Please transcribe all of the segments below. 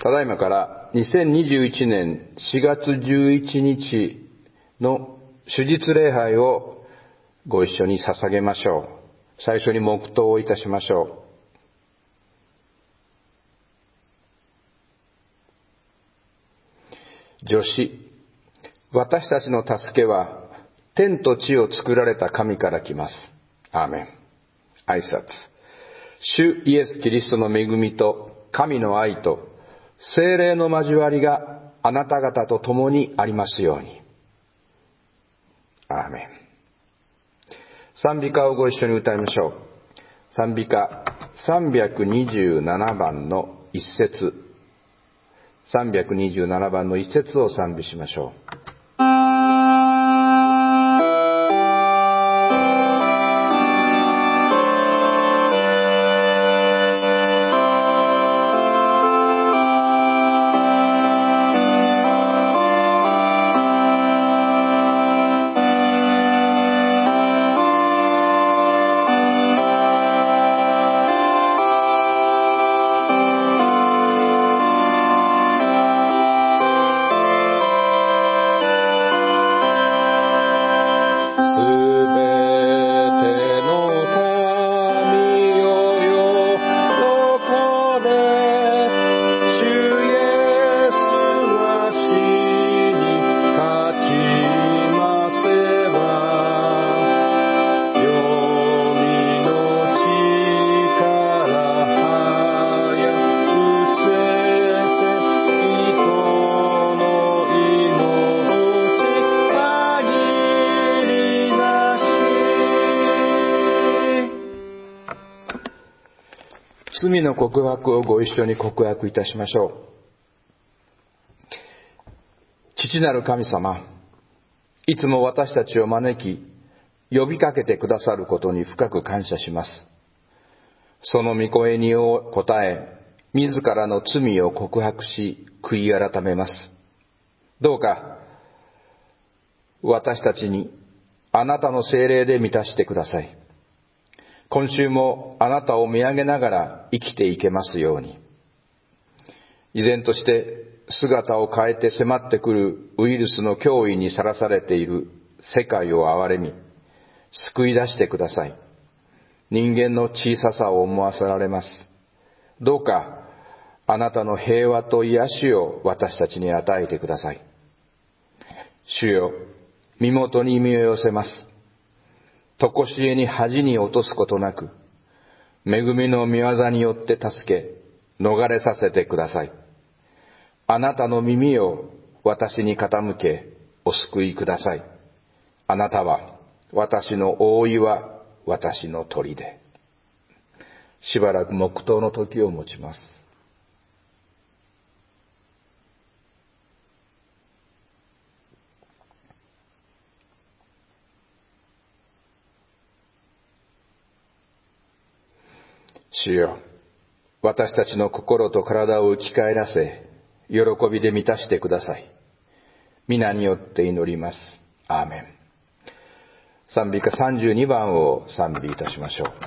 ただいまから2021年4月11日の主日礼拝をご一緒に捧げましょう。最初に黙祷をいたしましょう。助詞、私たちの助けは天と地を作られた神から来ます。アーメン。挨拶。主イエス・キリストの恵みと神の愛と聖霊の交わりがあなた方と共にありますように。アーメン。賛美歌をご一緒に歌いましょう。賛美歌327番の一節。327番の一節を賛美しましょう。罪の告白をご一緒に告白いたしましょう。父なる神様、いつも私たちを招き、呼びかけてくださることに深く感謝します。その御声に応え、自らの罪を告白し、悔い改めます。どうか、私たちにあなたの聖霊で満たしてください。今週もあなたを見上げながら生きていけますように。依然として姿を変えて迫ってくるウイルスの脅威にさらされている世界を憐れみ、救い出してください。人間の小ささを思わせられます。どうかあなたの平和と癒しを私たちに与えてください。主よ、身元に身を寄せます。とこしえに恥に落とすことなく、恵みの御業によって助け、逃れさせてください。あなたの耳を私に傾け、お救いください。あなたは私の覆いは私の砦。しばらく黙祷の時を持ちます。主よ、私たちの心と体を生き返らせ、喜びで満たしてください。皆によって祈ります。アーメン。賛美歌32番を賛美いたしましょう。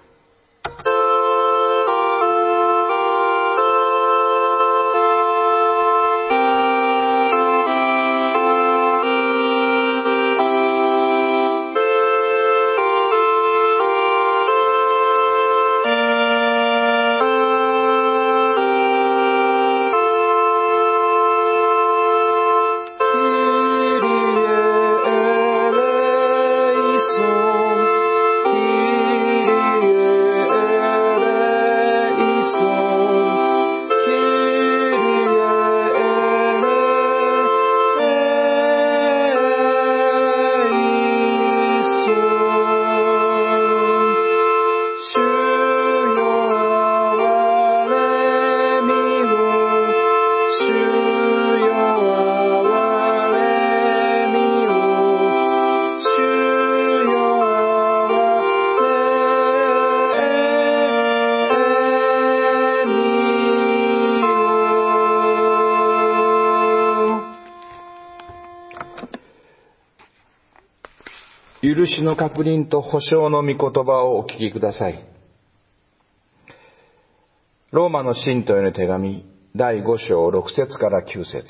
許しの確認と保証の御言葉をお聞きください。ローマの信徒への手紙第5章6節から9節。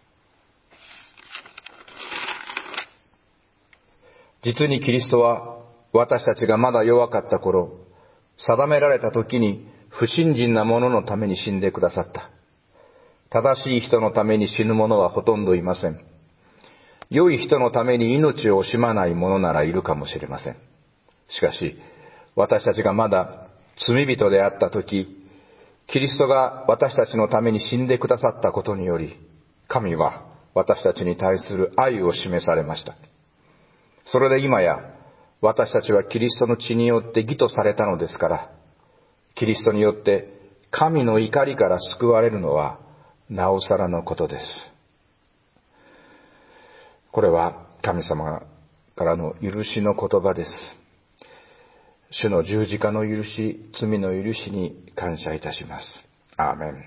実にキリストは私たちがまだ弱かった頃、定められた時に不信心な者のために死んでくださった。正しい人のために死ぬ者はほとんどいません。良い人のために命を惜しまない者ならいるかもしれません。しかし、私たちがまだ罪人であった時、キリストが私たちのために死んでくださったことにより、神は私たちに対する愛を示されました。それで今や私たちはキリストの血によって義とされたのですから、キリストによって神の怒りから救われるのはなおさらのことです。これは神様からの許しの言葉です。主の十字架の許し、罪の許しに感謝いたします。アーメン。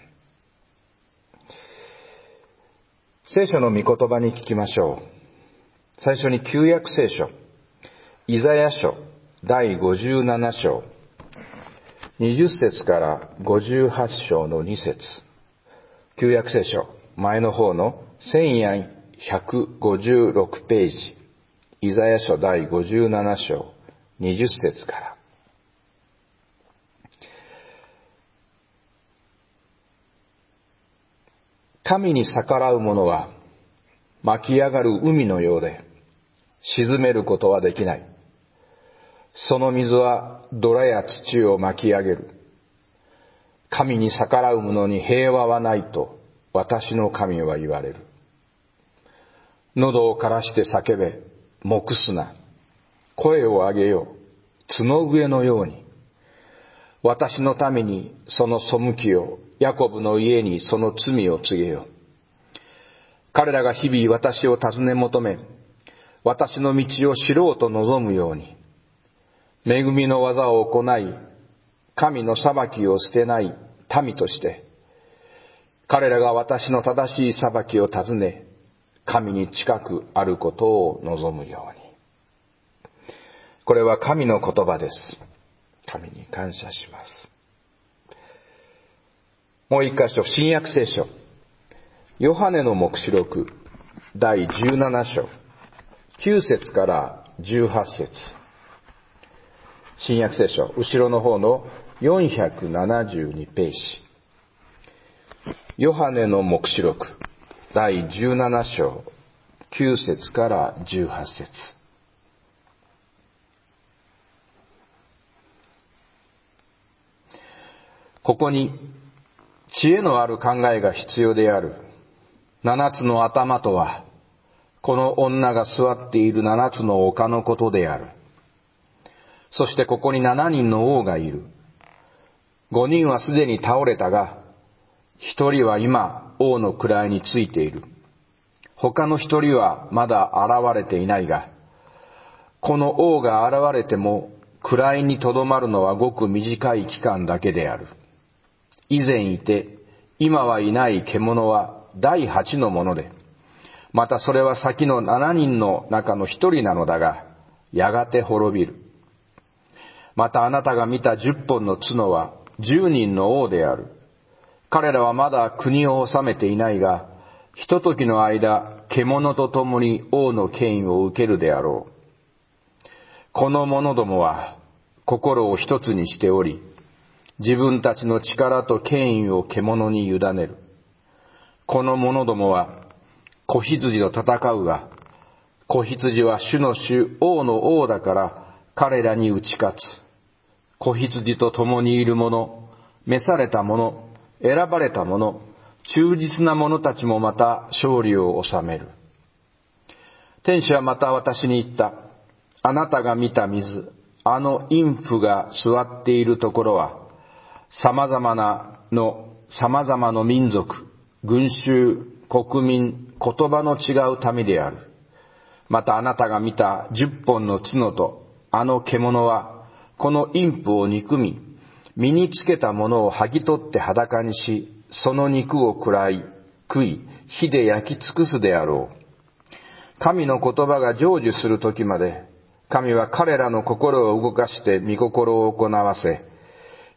聖書の御言葉に聞きましょう。最初に旧約聖書、イザヤ書第57章、20節から58章の2節。旧約聖書、前の方の1156ページ、イザヤ書第57章、20節から。神に逆らう者は巻き上がる海のようで、沈めることはできない。その水は泥や土を巻き上げる。神に逆らう者に平和はないと私の神は言われる。喉を枯らして叫べ、黙すな。声を上げよう、角上のように。私のためにその背きを、ヤコブの家にその罪を告げよう。彼らが日々私を尋ね求め、私の道を知ろうと望むように、恵みの技を行い、神の裁きを捨てない民として、彼らが私の正しい裁きを尋ね、神に近くあることを望むように。これは神の言葉です。神に感謝します。もう一箇所、新約聖書、ヨハネの黙示録第17章、9節から18節。新約聖書、後ろの方の472ページ。ヨハネの黙示録第17章、9節から18節。ここに知恵のある考えが必要である。7つの頭とは、この女が座っている7つの丘のことである。そしてここに7人の王がいる。5人はすでに倒れたが、1人は今王の位についている。他の1人はまだ現れていないが、この王が現れても位にとどまるのはごく短い期間だけである。以前いて今はいない獣は第8のもので、またそれは先の7人の中の1人なのだが、やがて滅びる。またあなたが見た10本の角は10人の王である。彼らはまだ国を治めていないが、ひとときの間、獣と共に王の権威を受けるであろう。この者どもは心を一つにしており、自分たちの力と権威を獣に委ねる。この者どもは子羊と戦うが、子羊は主の主、王の王だから彼らに打ち勝つ。子羊と共にいる者、召された者、選ばれた者、忠実な者たちもまた勝利を収める。天使はまた私に言った。あなたが見た水、あの陰婦が座っているところは、様々な民族、群衆、国民、言葉の違う民である。またあなたが見た10本の角とあの獣は、この陰婦を憎み、身につけたものを剥ぎ取って裸にし、その肉を食い、火で焼き尽くすであろう。神の言葉が成就する時まで、神は彼らの心を動かして御心を行わせ、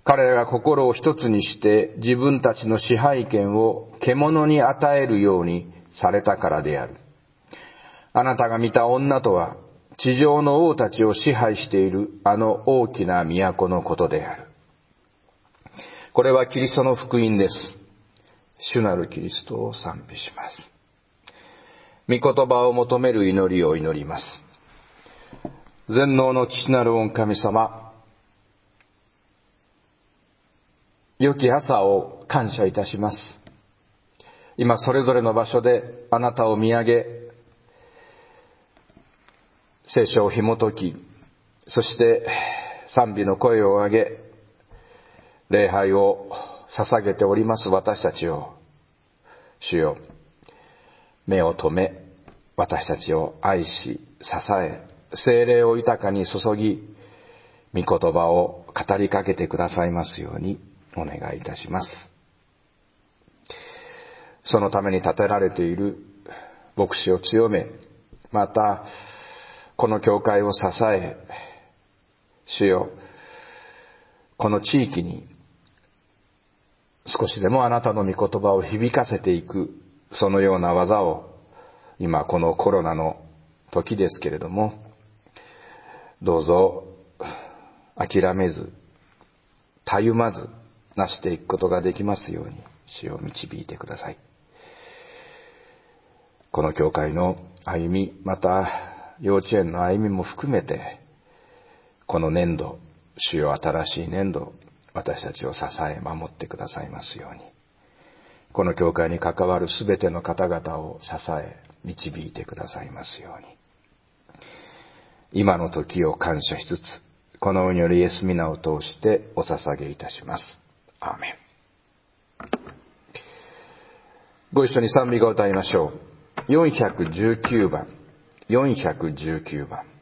彼らが心を一つにして自分たちの支配権を獣に与えるようにされたからである。あなたが見た女とは、地上の王たちを支配しているあの大きな都のことである。これはキリストの福音です。主なるキリストを賛美します。御言葉を求める祈りを祈ります。全能の父なる御神様、良き朝を感謝いたします。今それぞれの場所であなたを見上げ、聖書を紐解き、そして賛美の声を上げ、礼拝を捧げております私たちを、主よ、目を留め、私たちを愛し、支え、聖霊を豊かに注ぎ、御言葉を語りかけてくださいますようにお願いいたします。そのために立てられている牧師を強め、またこの教会を支え、主よ、この地域に少しでもあなたの御言葉を響かせていく、そのような技を今このコロナの時ですけれども、どうぞ諦めず、たゆまずなしていくことができますように主を導いてください。この教会の歩み、また幼稚園の歩みも含めて、この年度、主よ新しい年度、私たちを支え守ってくださいますように、この教会に関わるすべての方々を支え導いてくださいますように、今の時を感謝しつつ、この祈りイエス皆を通してお捧げいたします。アーメン。ご一緒に賛美を歌いましょう。419番。